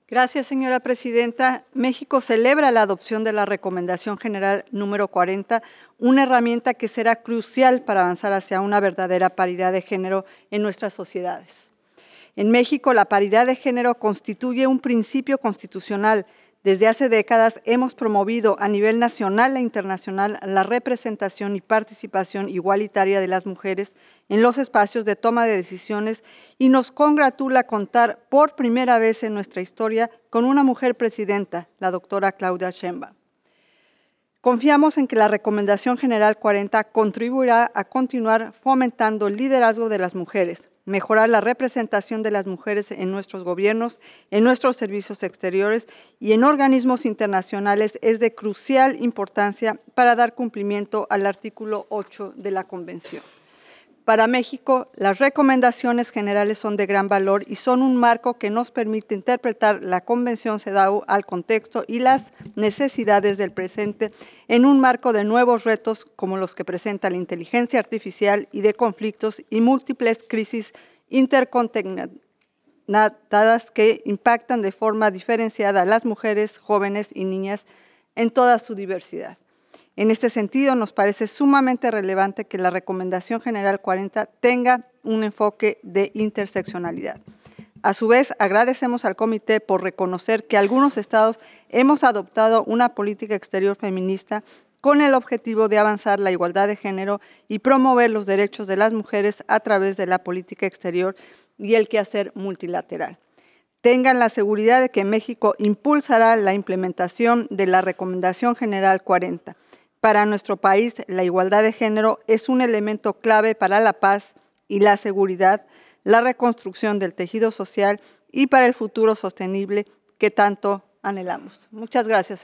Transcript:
Gracias, señora presidenta. México celebra la adopción de la Recomendación General número 40, una herramienta que será crucial para avanzar hacia una verdadera paridad de género en nuestras sociedades. En México, la paridad de género constituye un principio constitucional. Desde hace décadas hemos promovido a nivel nacional e internacional la representación y participación igualitaria de las mujeres en los espacios de toma de decisiones y nos congratula contar por primera vez en nuestra historia con una mujer presidenta, la doctora Claudia Sheinbaum. Confiamos en que la Recomendación General 40 contribuirá a continuar fomentando el liderazgo de las mujeres, mejorar la representación de las mujeres en nuestros gobiernos, en nuestros servicios exteriores y en organismos internacionales es de crucial importancia para dar cumplimiento al artículo 8 de la Convención. Para México, las recomendaciones generales son de gran valor y son un marco que nos permite interpretar la Convención CEDAW al contexto y las necesidades del presente en un marco de nuevos retos como los que presenta la inteligencia artificial y de conflictos y múltiples crisis interconectadas que impactan de forma diferenciada a las mujeres, jóvenes y niñas en toda su diversidad. En este sentido, nos parece sumamente relevante que la Recomendación General 40 tenga un enfoque de interseccionalidad. A su vez, agradecemos al Comité por reconocer que algunos estados hemos adoptado una política exterior feminista con el objetivo de avanzar la igualdad de género y promover los derechos de las mujeres a través de la política exterior y el quehacer multilateral. Tengan la seguridad de que México impulsará la implementación de la Recomendación General 40. Para nuestro país, la igualdad de género es un elemento clave para la paz y la seguridad, la reconstrucción del tejido social y para el futuro sostenible que tanto anhelamos. Muchas gracias.